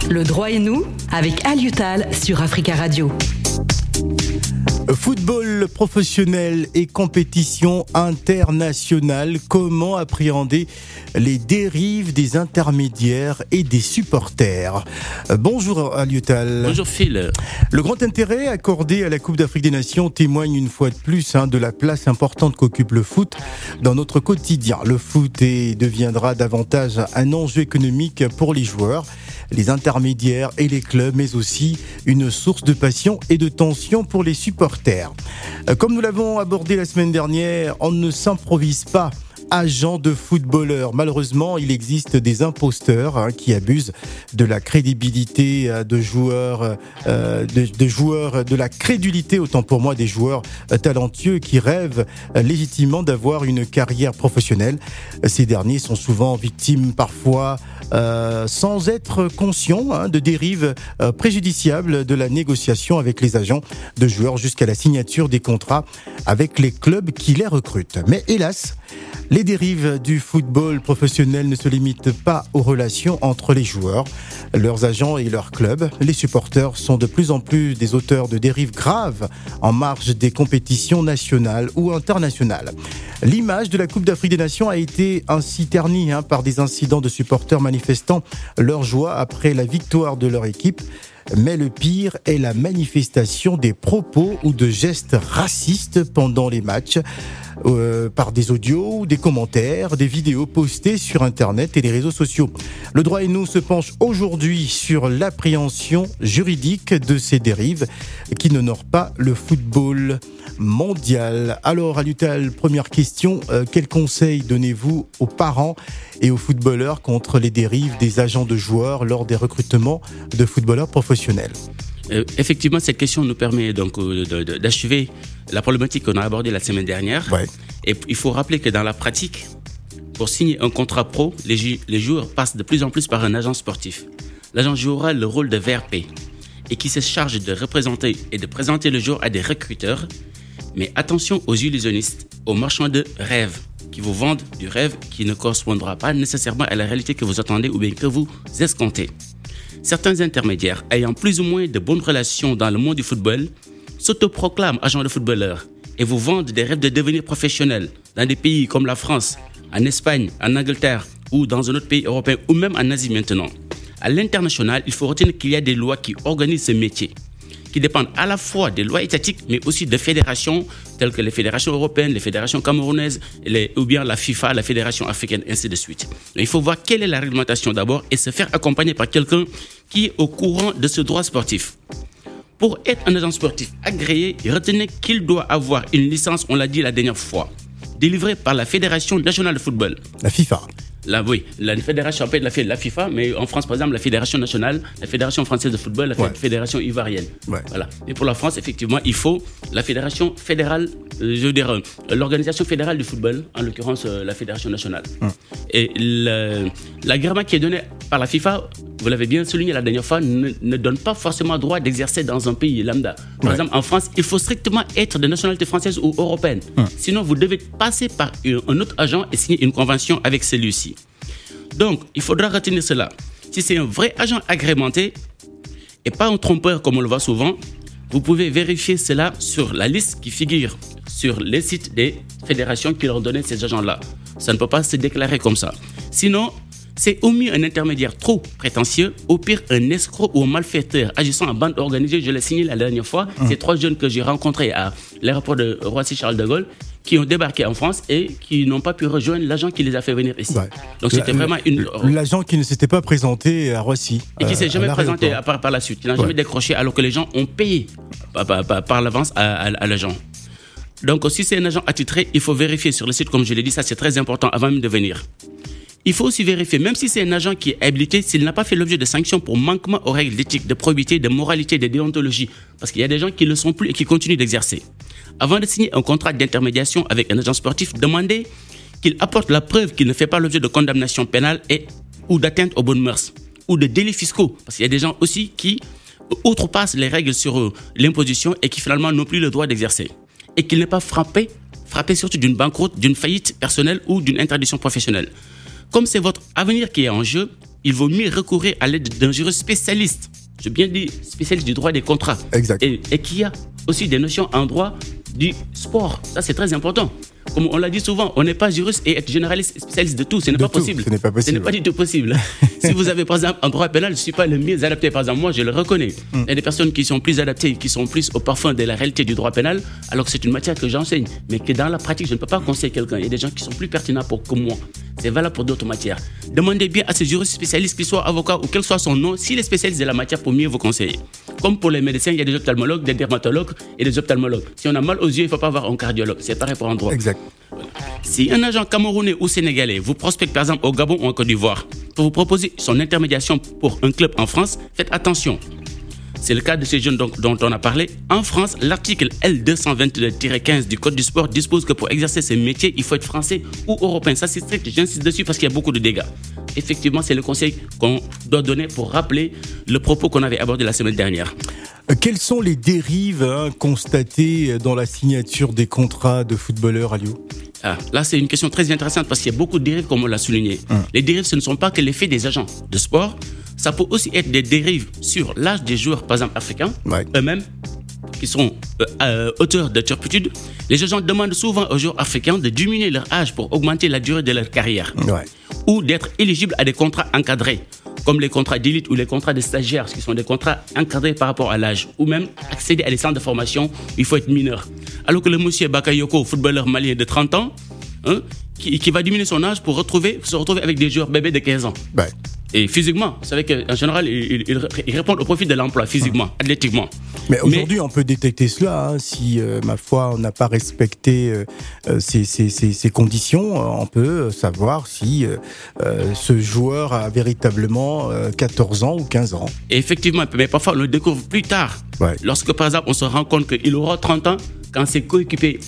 Le droit et nous, avec Aliutal sur Africa Radio. Football professionnel et compétition internationale, comment appréhender les dérives des intermédiaires et des supporters? Bonjour Aliutal. Bonjour Phil. Le grand intérêt accordé à la Coupe d'Afrique des Nations témoigne une fois de plus de la place importante qu'occupe le foot dans notre quotidien. Le foot deviendra davantage un enjeu économique pour les joueurs, les intermédiaires et les clubs, mais aussi une source de passion et de tension pour les supporters. Comme nous l'avons abordé la semaine dernière, on ne s'improvise pas agent de footballeur. Malheureusement, il existe des imposteurs qui abusent de la crédibilité de joueurs, de la crédulité, autant pour moi, des joueurs talentueux qui rêvent légitimement d'avoir une carrière professionnelle. Ces derniers sont souvent victimes parfois sans être conscients de dérives préjudiciables de la négociation avec les agents de joueurs jusqu'à la signature des contrats avec les clubs qui les recrutent. Mais hélas, les dérives du football professionnel ne se limitent pas aux relations entre les joueurs, leurs agents et leurs clubs. Les supporters sont de plus en plus des auteurs de dérives graves en marge des compétitions nationales ou internationales. L'image de la Coupe d'Afrique des Nations a été ainsi ternie par des incidents de supporters manifestant leur joie après la victoire de leur équipe. Mais le pire est la manifestation des propos ou de gestes racistes pendant les matchs, par des audios ou des commentaires, des vidéos postées sur Internet et les réseaux sociaux. Le droit et nous se penche aujourd'hui sur l'appréhension juridique de ces dérives qui n'honorent pas le football mondial. Alors, Aliutal, première question, quels conseils donnez-vous aux parents et aux footballeurs contre les dérives des agents de joueurs lors des recrutements de footballeurs professionnels? Effectivement, cette question nous permet donc d'achever la problématique qu'on a abordée la semaine dernière. Ouais. Et il faut rappeler que dans la pratique, pour signer un contrat pro, les joueurs passent de plus en plus par un agent sportif. L'agent jouera le rôle de VRP et qui se charge de représenter et de présenter le joueur à des recruteurs. Mais attention aux illusionnistes, aux marchands de rêves qui vous vendent du rêve qui ne correspondra pas nécessairement à la réalité que vous attendez ou bien que vous escomptez. Certains intermédiaires ayant plus ou moins de bonnes relations dans le monde du football s'autoproclament agents de footballeurs et vous vendent des rêves de devenir professionnels dans des pays comme la France, en Espagne, en Angleterre ou dans un autre pays européen ou même en Asie maintenant. À l'international, il faut retenir qu'il y a des lois qui organisent ce métier, qui dépendent à la fois des lois étatiques, mais aussi de fédérations telles que les fédérations européennes, les fédérations camerounaises, ou bien la FIFA, la fédération africaine, ainsi de suite. Donc, il faut voir quelle est la réglementation d'abord et se faire accompagner par quelqu'un qui est au courant de ce droit sportif. Pour être un agent sportif agréé, retenez qu'il doit avoir une licence, on l'a dit la dernière fois, délivrée par la Fédération nationale de football. La FIFA. La fédération appelle la FIFA, mais en France, par exemple, la fédération nationale, la fédération française de football, la fédération ivoirienne. Ouais. Voilà. Et pour la France, effectivement, il faut la fédération fédérale, l'organisation fédérale du football, en l'occurrence la fédération nationale. Et l'agrément qui est donné par la FIFA, vous l'avez bien souligné la dernière fois, ne donne pas forcément droit d'exercer dans un pays lambda. Par exemple, en France, il faut strictement être de nationalité française ou européenne. Sinon, vous devez passer par un autre agent et signer une convention avec celui-ci. Donc, il faudra retenir cela. Si c'est un vrai agent agrémenté et pas un trompeur comme on le voit souvent, vous pouvez vérifier cela sur la liste qui figure sur les sites des fédérations qui leur donnaient ces agents-là. Ça ne peut pas se déclarer comme ça. Sinon, c'est au mieux un intermédiaire trop prétentieux, au pire un escroc ou un malfaiteur agissant en bande organisée. Je l'ai signé la dernière fois. Ces 3 jeunes que j'ai rencontrés à l'aéroport de Roissy-Charles de Gaulle, qui ont débarqué en France et qui n'ont pas pu rejoindre l'agent qui les a fait venir ici. Ouais. Donc c'était vraiment l'agent qui ne s'était pas présenté à Roissy. Et qui ne s'est jamais présenté par la suite. Qui n'a jamais décroché alors que les gens ont payé par l'avance à l'agent. Donc si c'est un agent attitré, il faut vérifier sur le site, comme je l'ai dit, ça c'est très important avant même de venir. Il faut aussi vérifier, même si c'est un agent qui est habilité, s'il n'a pas fait l'objet de sanctions pour manquement aux règles d'éthique, de probité, de moralité, de déontologie. Parce qu'il y a des gens qui ne le sont plus et qui continuent d'exercer. Avant de signer un contrat d'intermédiation avec un agent sportif, demandez qu'il apporte la preuve qu'il ne fait pas l'objet de condamnation pénale ou d'atteinte aux bonnes mœurs, ou de délits fiscaux. Parce qu'il y a des gens aussi qui outrepassent les règles sur l'imposition et qui finalement n'ont plus le droit d'exercer. Et qu'il n'est pas frappé surtout d'une banqueroute, d'une faillite personnelle ou d'une interdiction professionnelle. Comme c'est votre avenir qui est en jeu, il vaut mieux recourir à l'aide d'un juriste spécialiste. Je bien dis spécialiste du droit des contrats. Exact. Et qui a aussi des notions en droit du sport. Ça, c'est très important. Comme on l'a dit souvent, on n'est pas juriste et être généraliste et spécialiste de tout. Ce n'est pas possible. Ce n'est pas possible. Ce n'est pas du tout possible. Si vous avez, par exemple, un droit pénal, je ne suis pas le mieux adapté. Par exemple, moi, je le reconnais. Il y a des personnes qui sont plus adaptées, qui sont plus au parfum de la réalité du droit pénal, alors que c'est une matière que j'enseigne. Mais que dans la pratique, je ne peux pas conseiller quelqu'un. Il y a des gens qui sont plus pertinents que moi. C'est valable pour d'autres matières. Demandez bien à ce juriste spécialiste, qu'il soit avocat ou quel soit son nom, s'il est spécialiste de la matière pour mieux vous conseiller. Comme pour les médecins, il y a des ophtalmologues, des dermatologues et des ophtalmologues. Si on a mal aux yeux, il ne faut pas avoir un cardiologue. C'est pareil pour un droit. Exact. Si un agent camerounais ou sénégalais vous prospecte par exemple au Gabon ou en Côte d'Ivoire pour vous proposer son intermédiation pour un club en France, faites attention. C'est le cas de ces jeunes dont on a parlé. En France, l'article L222-15 du Code du sport dispose que pour exercer ce métier, il faut être français ou européen. Ça, c'est strict, j'insiste dessus parce qu'il y a beaucoup de dégâts. Effectivement, c'est le conseil qu'on doit donner pour rappeler le propos qu'on avait abordé la semaine dernière. Quelles sont les dérives constatées dans la signature des contrats de footballeurs, Aliou ? Là, c'est une question très intéressante parce qu'il y a beaucoup de dérives, comme on l'a souligné. Les dérives, ce ne sont pas que l'effet des agents de sport. Ça peut aussi être des dérives sur l'âge des joueurs, par exemple, africains, eux-mêmes, qui sont auteurs de turpitude. Les agents demandent souvent aux joueurs africains de diminuer leur âge pour augmenter la durée de leur carrière. Ou d'être éligibles à des contrats encadrés, comme les contrats d'élite ou les contrats de stagiaires, qui sont des contrats encadrés par rapport à l'âge, ou même accéder à des centres de formation où il faut être mineur. Alors que le monsieur Bakayoko, footballeur malien de 30 ans, qui va diminuer son âge pour se retrouver avec des joueurs bébés de 15 ans. Et physiquement, vous savez qu'en général, ils répondent au profit de l'emploi, physiquement, athlétiquement. Mais aujourd'hui, on peut détecter cela. Si, ma foi, on n'a pas respecté ces conditions, on peut savoir si ce joueur a véritablement 14 ans ou 15 ans. Et effectivement, mais parfois, on le découvre plus tard. Lorsque, par exemple, on se rend compte qu'il aura 30 ans, quand ses coéquipiers,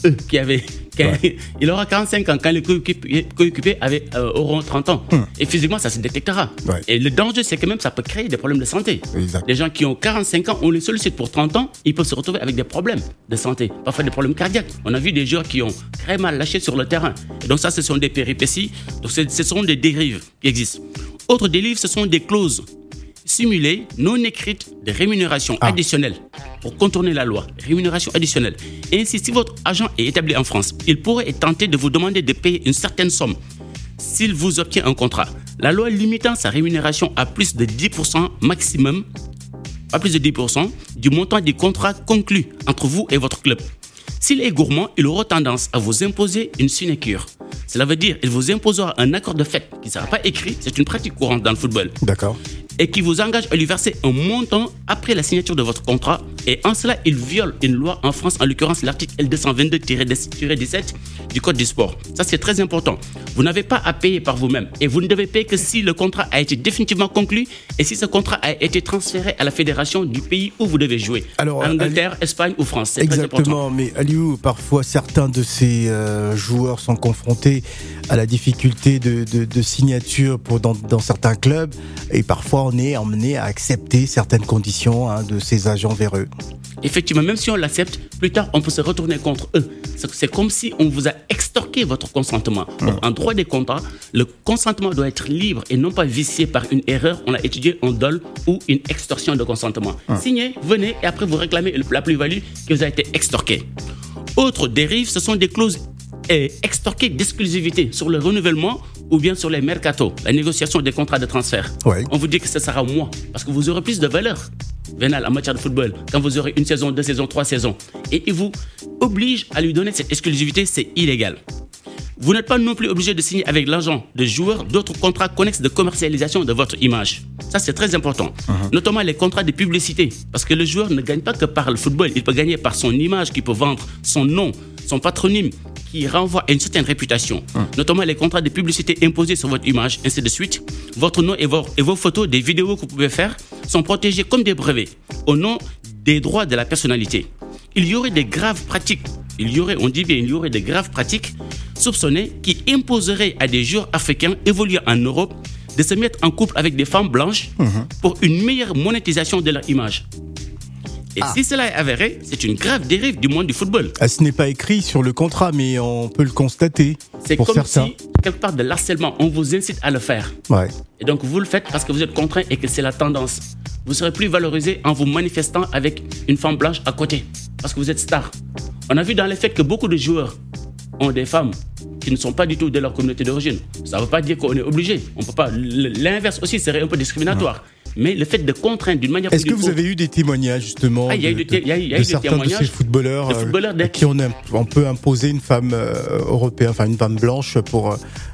il aura 45 ans quand les coéquipiers auront 30 ans. Et physiquement, ça se détectera. Et le danger, c'est que même ça peut créer des problèmes de santé. Les gens qui ont 45 ans, on les sollicite pour 30 ans, ils peuvent se retrouver avec des problèmes de santé, parfois des problèmes cardiaques. On a vu des joueurs qui ont très mal lâché sur le terrain. Et donc ça, ce sont des péripéties. Donc ce sont des dérives qui existent. Autres dérives, ce sont des clauses simulées, non écrites, de rémunération additionnelle pour contourner la loi. Rémunération additionnelle. Et ainsi, si votre agent est établi en France, il pourrait être tenté de vous demander de payer une certaine somme s'il vous obtient un contrat. La loi limitant sa rémunération à plus de 10% maximum, à plus de 10% du montant du contrat conclu entre vous et votre club. S'il est gourmand, il aura tendance à vous imposer une sinécure. Cela veut dire qu'il vous imposera un accord de fait qui ne sera pas écrit, c'est une pratique courante dans le football. D'accord. Et qui vous engage à lui verser un montant après la signature de votre contrat. Et en cela, il viole une loi en France, en l'occurrence l'article L222-17 du Code du sport. Ça, c'est très important. Vous n'avez pas à payer par vous-même. Et vous ne devez payer que si le contrat a été définitivement conclu et si ce contrat a été transféré à la fédération du pays où vous devez jouer. Alors, Angleterre, Espagne ou France. C'est très important. Exactement. Mais Aliou, parfois, certains de ces joueurs sont confrontés à la difficulté de signature dans certains clubs. Et parfois, on est emmené à accepter certaines conditions de ces agents véreux. Effectivement, même si on l'accepte, plus tard, on peut se retourner contre eux. C'est comme si on vous a extorqué votre consentement. Pour un droit des contrats, le consentement doit être libre et non pas vicié par une erreur. On l'a étudié en dol ou une extorsion de consentement. Signez, venez et après vous réclamez la plus-value qui vous a été extorquée. Autre dérive, ce sont des clauses extorquées d'exclusivité sur le renouvellement ou bien sur les mercatos, la négociation des contrats de transfert. On vous dit que ce sera moi, parce que vous aurez plus de valeur vénale en matière de football quand vous aurez 1 saison, 2 saisons, 3 saisons. Et il vous oblige à lui donner cette exclusivité, c'est illégal. Vous n'êtes pas non plus obligé de signer avec l'agent de joueur d'autres contrats connexes de commercialisation de votre image. Ça, c'est très important. Notamment les contrats de publicité, parce que le joueur ne gagne pas que par le football, il peut gagner par son image qu'il peut vendre, son nom, son patronyme, qui renvoie à une certaine réputation, notamment les contrats de publicité imposés sur votre image, ainsi de suite. Votre nom et vos photos, des vidéos que vous pouvez faire, sont protégés comme des brevets, au nom des droits de la personnalité. Il y aurait des graves pratiques, il y aurait des graves pratiques soupçonnées qui imposeraient à des joueurs africains évoluant en Europe de se mettre en couple avec des femmes blanches pour une meilleure monétisation de leur image. Et si cela est avéré, c'est une grave dérive du monde du football. Ce n'est pas écrit sur le contrat, mais on peut le constater. C'est pour comme certains. si, quelque part de l'harcèlement, on vous incite à le faire. Ouais. Et donc vous le faites parce que vous êtes contraint et que c'est la tendance. Vous serez plus valorisé en vous manifestant avec une femme blanche à côté, parce que vous êtes star. On a vu dans les faits que beaucoup de joueurs ont des femmes qui ne sont pas du tout de leur communauté d'origine. Ça ne veut pas dire qu'on est obligé. On peut pas. L'inverse aussi serait un peu discriminatoire. Mais le fait de contraindre d'une manière... Est-ce que vous avez eu des témoignages justement il y a eu de certains de ces footballeurs à qui on peut imposer une femme européenne, enfin une femme blanche pour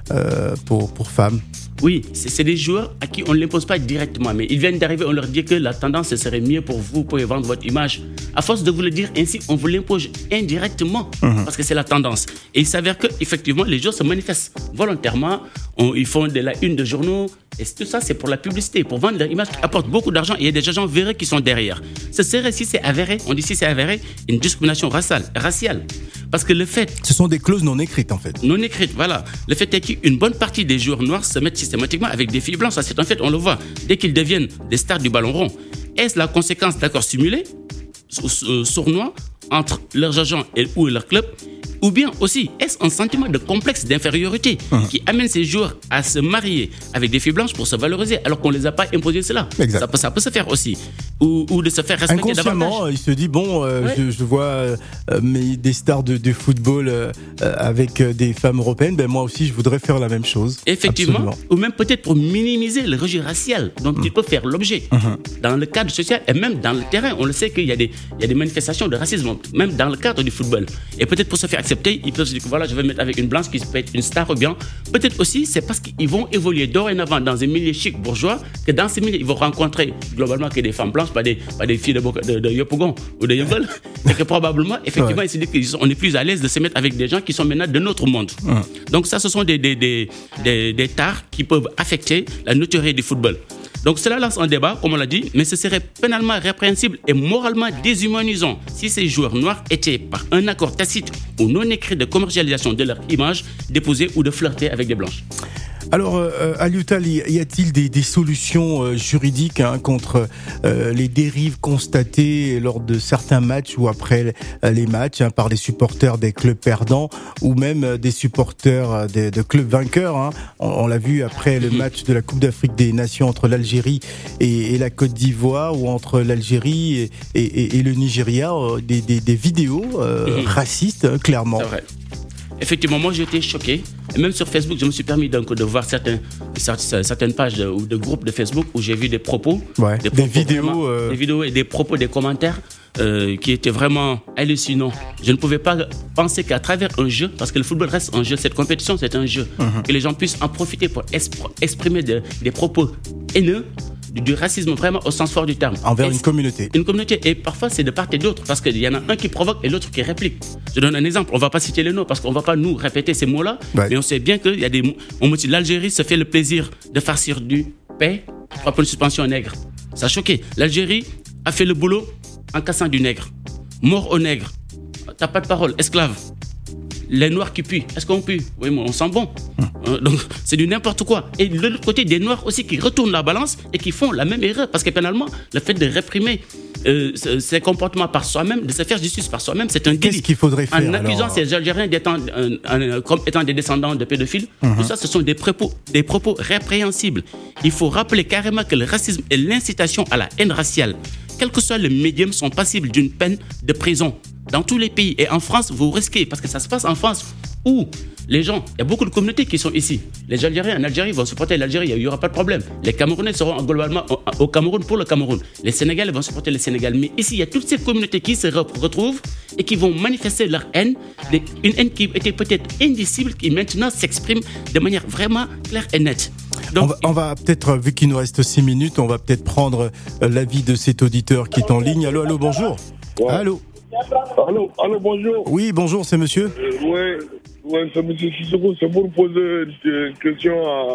femme? Oui, c'est des joueurs à qui on ne l'impose pas directement, mais ils viennent d'arriver, on leur dit que la tendance, ce serait mieux pour vous, pour vendre votre image. À force de vous le dire ainsi, on vous l'impose indirectement, parce que c'est la tendance. Et il s'avère qu'effectivement, les joueurs se manifestent volontairement, ils font de la une de journaux, et tout ça, c'est pour la publicité, pour vendre leur image qui apporte beaucoup d'argent, et il y a des agents véreux qui sont derrière. Ce serait, si c'est avéré, on dit si c'est avéré, une discrimination raciale. Parce que le fait... Ce sont des clauses non écrites, en fait. Non écrites, voilà. Le fait est qu'une bonne partie des joueurs noirs se mettent systématiquement avec des filles blanches. Ça, c'est en fait, on le voit, dès qu'ils deviennent des stars du ballon rond. Est-ce la conséquence d'accords simulés, sournois, entre leurs agents ou leur club? Ou bien aussi, est-ce un sentiment de complexe d'infériorité qui amène ces joueurs à se marier avec des filles blanches pour se valoriser alors qu'on ne les a pas imposé cela? Ça peut se faire aussi. Ou de se faire respecter inconsciemment, davantage. Il se dit, je vois des stars de football avec des femmes européennes, moi aussi je voudrais faire la même chose. Effectivement. Absolument. Ou même peut-être pour minimiser le rejet racial dont ils peuvent faire l'objet. Dans le cadre social et même dans le terrain, on le sait qu'il y a des manifestations de racisme, même dans le cadre du football. Et peut-être pour se faire accepter, ils peuvent se dire que voilà, je vais me mettre avec une blanche qui peut être une star ou bien. Peut-être aussi, c'est parce qu'ils vont évoluer dorénavant dans un milieu chic bourgeois que dans ces milieux, ils vont rencontrer globalement que des femmes blanches, pas des filles de Yopougon ou de Yopougon. Et que probablement, effectivement, ils se disent qu'on est plus à l'aise de se mettre avec des gens qui sont maintenant de notre monde. Donc ça, ce sont des tares qui peuvent affecter la notoriété du football. Donc cela lance un débat, comme on l'a dit, mais ce serait pénalement répréhensible et moralement déshumanisant si ces joueurs noirs étaient, par un accord tacite ou non écrit de commercialisation de leur image, déposés ou de flirter avec des blanches. Alors, Alioutal, y a-t-il des solutions juridiques contre les dérives constatées lors de certains matchs ou après les matchs par les supporters des clubs perdants ou même des supporters de clubs vainqueurs On l'a vu après le match de la Coupe d'Afrique des Nations entre l'Algérie et la Côte d'Ivoire ou entre l'Algérie et le Nigeria, des vidéos racistes, clairement. C'est vrai. Effectivement, moi j'ai été choqué. Et même sur Facebook, je me suis permis donc de voir certaines pages ou de groupes de Facebook où j'ai vu des propos, des vidéos et des propos, des commentaires qui étaient vraiment hallucinants. Je ne pouvais pas penser qu'à travers un jeu, parce que le football reste un jeu, cette compétition c'est un jeu, que les gens puissent en profiter pour exprimer des propos haineux, du racisme vraiment au sens fort du terme. Envers une communauté. Une communauté. Et parfois, c'est de part et d'autre. Parce qu'il y en a un qui provoque et l'autre qui réplique. Je donne un exemple. On ne va pas citer les noms parce qu'on ne va pas nous répéter ces mots-là. Mais on sait bien qu'il y a l'Algérie se fait le plaisir de farcir du paix pour une suspension au nègre. Ça a choqué. L'Algérie a fait le boulot en cassant du nègre. Mort au nègre. T'as pas de parole. Esclave. Les noirs qui puent, est-ce qu'on pue? Oui, mais on sent bon. Donc, c'est du n'importe quoi. Et de l'autre côté, des noirs aussi qui retournent la balance et qui font la même erreur. Parce que pénalement, le fait de réprimer ces comportements par soi-même, de se faire justice par soi-même, c'est un délit. Qu'est-ce qu'il faudrait faire en accusant ces Algériens comme étant des descendants de pédophiles, tout ça, ce sont des propos répréhensibles. Il faut rappeler carrément que le racisme et l'incitation à la haine raciale, quel que soit le médium, sont passibles d'une peine de prison. Dans tous les pays. Et en France, vous risquez, parce que ça se passe en France, où les gens, il y a beaucoup de communautés qui sont ici. Les Algériens en Algérie vont supporter l'Algérie, il n'y aura pas de problème. Les Camerounais seront globalement au Cameroun pour le Cameroun. Les Sénégalais vont supporter le Sénégal. Mais ici, il y a toutes ces communautés qui se retrouvent et qui vont manifester leur haine, une haine qui était peut-être indicible, qui maintenant s'exprime de manière vraiment claire et nette. Donc, on va peut-être, vu qu'il nous reste 6 minutes, on va peut-être prendre l'avis de cet auditeur qui est en ligne. Allô, bonjour. Ouais. Allô, bonjour. Oui, bonjour, c'est monsieur. Oui, c'est monsieur Sissoko. C'est pour poser une question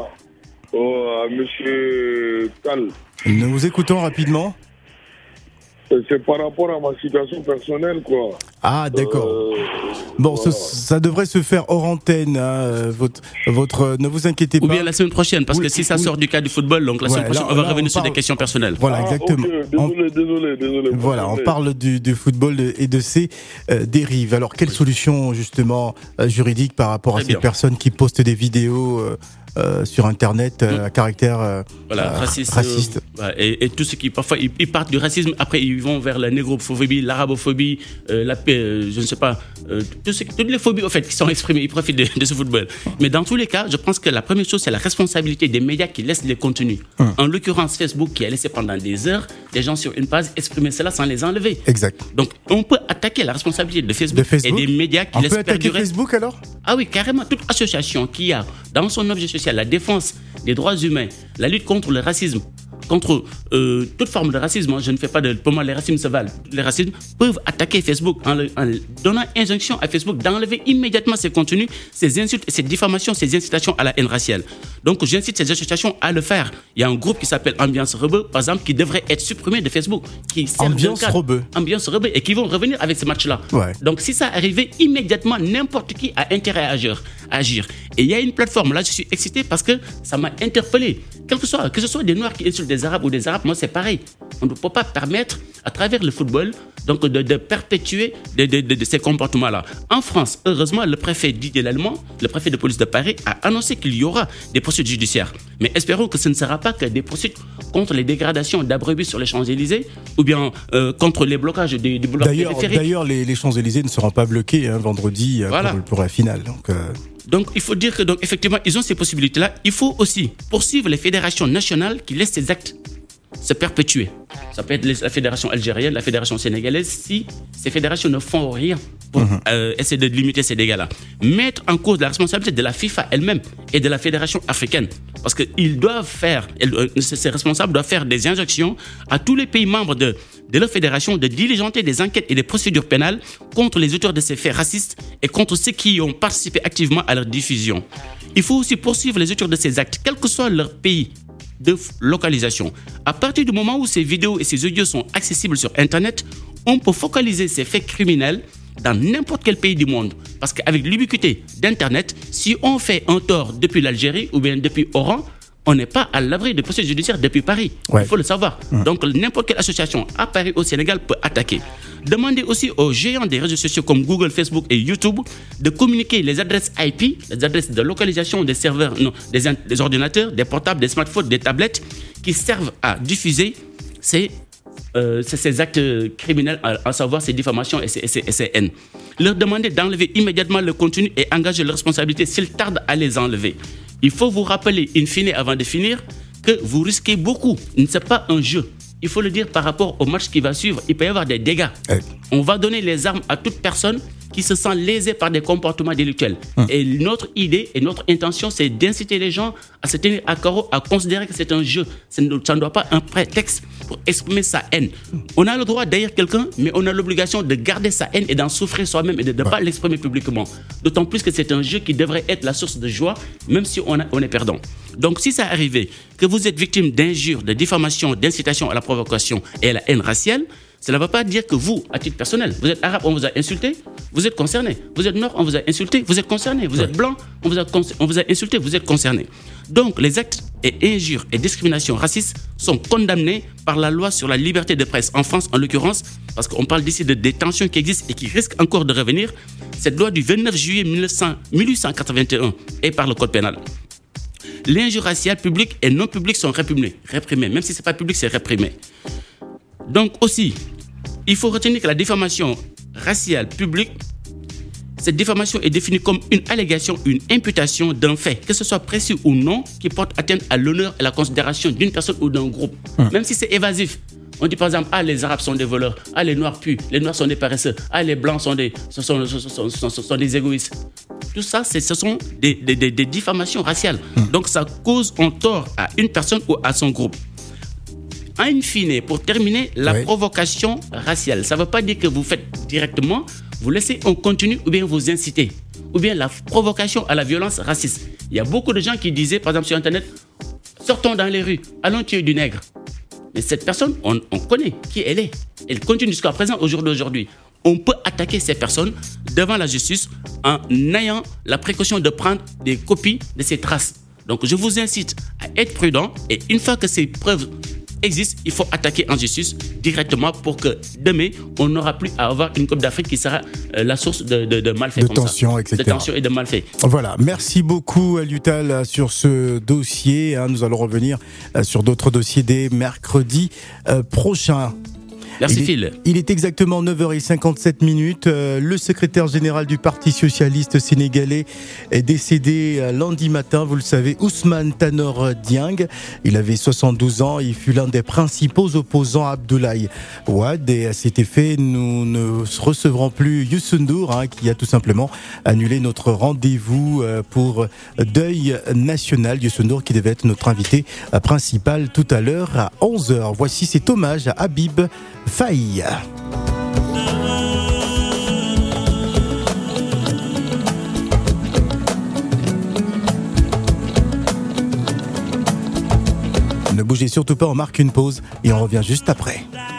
à monsieur Tal. Nous vous écoutons rapidement. C'est par rapport à ma situation personnelle, quoi. Ah, d'accord. Bon, voilà. ça devrait se faire hors antenne, hein, ne vous inquiétez pas. Ou bien la semaine prochaine, parce que si ça sort du cadre du football, donc la semaine prochaine, on va revenir sur des questions personnelles. Voilà, exactement. Okay. Désolé. Voilà, on parle du football et de ses dérives. Alors, quelle solution, justement, juridique par rapport à ces personnes qui postent des vidéos sur Internet à caractère raciste. Et tout ce qui, parfois, ils partent du racisme, après ils vont vers la négrophobie, l'arabophobie, je ne sais pas, toutes les phobies au fait, qui sont exprimées, ils profitent de ce football. Mais dans tous les cas, je pense que la première chose, c'est la responsabilité des médias qui laissent les contenus. En l'occurrence, Facebook qui a laissé pendant des heures des gens sur une page exprimer cela sans les enlever. Exact. Donc, on peut attaquer la responsabilité de Facebook et des médias qui laissent perdurer. On peut attaquer Facebook alors ? Ah oui, carrément. Toute association qui a dans son objet social la défense des droits humains, la lutte contre le racisme, contre toute forme de racisme, je ne fais pas pour moi les racismes se valent. Les racismes peuvent attaquer Facebook en donnant injonction à Facebook d'enlever immédiatement ces contenus, ces insultes, ces diffamations, ces incitations à la haine raciale. Donc j'incite ces associations à le faire. Il y a un groupe qui s'appelle Ambiance Rebeu, par exemple, qui devrait être supprimé de Facebook. Ambiance Rebeu, et qui vont revenir avec ce match-là. Ouais. Donc si ça arrivait immédiatement, n'importe qui a intérêt à agir. Et il y a une plateforme, là je suis excité parce que ça m'a interpellé. Que ce soit des Noirs qui insultent des Arabes ou des Arabes, moi c'est pareil. On ne peut pas permettre, à travers le football, donc de perpétuer de ces comportements-là. En France, heureusement, le préfet Didier Lallemand, le préfet de police de Paris, a annoncé qu'il y aura des poursuites judiciaires. Mais espérons que ce ne sera pas que des poursuites contre les dégradations d'abribus sur les Champs-Élysées ou bien contre les blocages du boulevard périphérique. D'ailleurs, les Champs-Élysées ne seront pas bloqués vendredi pour la finale. Donc, il faut dire que, effectivement, ils ont ces possibilités-là. Il faut aussi poursuivre les fédérations nationales qui laissent ces actes se perpétuer. Ça peut être la fédération algérienne, la fédération sénégalaise, si ces fédérations ne font rien pour essayer de limiter ces dégâts-là. Mettre en cause la responsabilité de la FIFA elle-même et de la fédération africaine. Parce que ces responsables doivent faire des injonctions à tous les pays membres de leur fédération de diligenter des enquêtes et des procédures pénales contre les auteurs de ces faits racistes et contre ceux qui ont participé activement à leur diffusion. Il faut aussi poursuivre les auteurs de ces actes, quel que soit leur pays de localisation. À partir du moment où ces vidéos et ces audios sont accessibles sur Internet, on peut focaliser ces faits criminels dans n'importe quel pays du monde. Parce qu'avec l'ubiquité d'Internet, si on fait un tort depuis l'Algérie ou bien depuis Oran, on n'est pas à l'abri de procédures judiciaires depuis Paris. Ouais. Il faut le savoir. Donc, n'importe quelle association à Paris, au Sénégal, peut attaquer. Demandez aussi aux géants des réseaux sociaux comme Google, Facebook et YouTube de communiquer les adresses IP, les adresses de localisation des serveurs, des ordinateurs, des portables, des smartphones, des tablettes qui servent à diffuser ces actes criminels, à savoir ces diffamations et ces haines. Leur demander d'enlever immédiatement le contenu et engager leurs responsabilités s'ils tardent à les enlever. Il faut vous rappeler, in fine, avant de finir, que vous risquez beaucoup. Ce n'est pas un jeu. Il faut le dire par rapport au match qui va suivre. Il peut y avoir des dégâts. On va donner les armes à toute personne qui se sent lésée par des comportements délictuels. Et notre idée et notre intention, c'est d'inciter les gens à se tenir à carreau, à considérer que c'est un jeu. Ça ne doit pas être un prétexte pour exprimer sa haine. On a le droit d'haïr quelqu'un, mais on a l'obligation de garder sa haine et d'en souffrir soi-même et de ne pas l'exprimer publiquement. D'autant plus que c'est un jeu qui devrait être la source de joie, même si on est perdant. Donc, si ça arrivait que vous êtes victime d'injures, de diffamation, d'incitation à la provocation et à la haine raciale, cela ne va pas dire que vous, à titre personnel, vous êtes arabe, on vous a insulté, vous êtes concerné. Vous êtes noir, on vous a insulté, vous êtes concerné. Vous êtes blanc, on vous a insulté, vous êtes concerné. Donc, les actes et injures et discriminations racistes sont condamnés par la loi sur la liberté de presse en France, en l'occurrence, parce qu'on parle d'ici de détentions qui existent et qui risquent encore de revenir. Cette loi du 29 juillet 1881 est par le code pénal. L'injure raciale publique et non publique sont réprimées. Même si ce n'est pas public, c'est réprimé. Donc aussi, il faut retenir que la diffamation raciale publique, cette diffamation est définie comme une allégation, une imputation d'un fait, que ce soit précis ou non, qui porte atteinte à l'honneur et la considération d'une personne ou d'un groupe. Même si c'est évasif. On dit par exemple, les Arabes sont des voleurs, les Noirs puent, les Noirs sont des paresseux, les Blancs sont des égoïstes. Tout ça, ce sont des diffamations raciales. Donc ça cause un tort à une personne ou à son groupe. In fine, pour terminer, la provocation raciale. Ça ne veut pas dire que vous faites directement, vous laissez un contenu ou bien vous incitez. Ou bien la provocation à la violence raciste. Il y a beaucoup de gens qui disaient, par exemple sur Internet, sortons dans les rues, allons tuer du nègre. Mais cette personne, on connaît qui elle est. Elle continue jusqu'à présent, au jour d'aujourd'hui. on peut attaquer ces personnes devant la justice en ayant la précaution de prendre des copies de ces traces. Donc, je vous incite à être prudent et une fois que ces preuves existent, il faut attaquer en justice directement pour que demain, on n'aura plus à avoir une Coupe d'Afrique qui sera la source de malfaits. De tension, etc. De tension et de malfaits. Voilà, merci beaucoup Alioutal sur ce dossier. Nous allons revenir sur d'autres dossiers dès mercredi prochain. Merci Phil. Il est exactement 9h57. Le secrétaire général du Parti socialiste sénégalais est décédé lundi matin. Vous le savez, Ousmane Tanor Dieng. Il avait 72 ans. Il fut l'un des principaux opposants à Abdoulaye Wade. Et à cet effet, nous ne recevrons plus Youssou N'Dour, qui a tout simplement annulé notre rendez-vous pour deuil national. Youssou N'Dour qui devait être notre invité principal tout à l'heure à 11h. Voici cet hommage à Habib Faye. Ne bougez surtout pas, on marque une pause et on revient juste après.